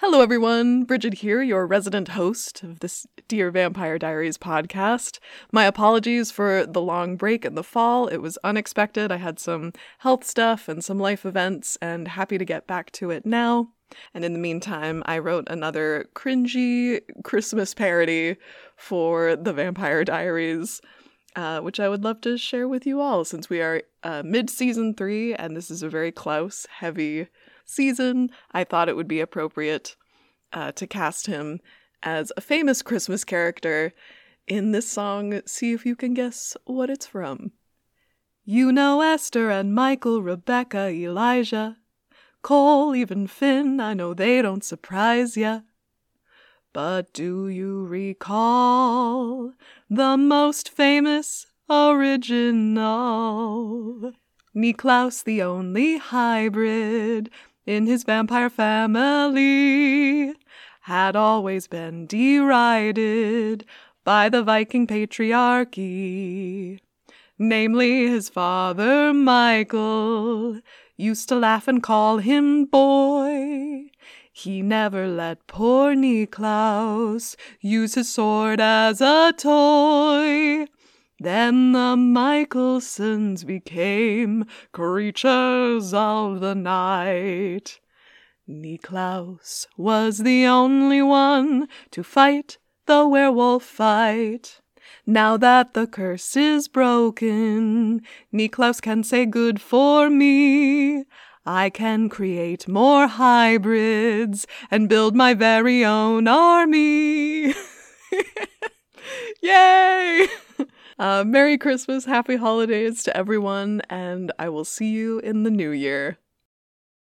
Hello everyone, Bridget here, your resident host of this Dear Vampire Diaries podcast. My apologies for the long break in the fall. It was unexpected. I had some health stuff and some life events, and happy to get back to it now. And in the meantime, I wrote another cringy Christmas parody for the Vampire Diaries, which I would love to share with you all since we are mid-season 3 and this is a very Klaus-heavy season. I thought it would be appropriate to cast him as a famous Christmas character in this song. See if you can guess what it's from. You know Esther and Michael, Rebecca, Elijah, Cole, even Finn, I know they don't surprise ya. But do you recall the most famous original? Niklaus, the only hybrid in his vampire family, had always been derided by the Viking patriarchy. Namely, his father, Michael, used to laugh and call him boy. He never let poor Niklaus use his sword as a toy. Then the Michaelsons became creatures of the night. Niklaus was the only one to fight the werewolf fight. Now that the curse is broken, Niklaus can say good for me. I can create more hybrids and build my very own army. Yay! Merry Christmas, happy holidays to everyone, and I will see you in the new year.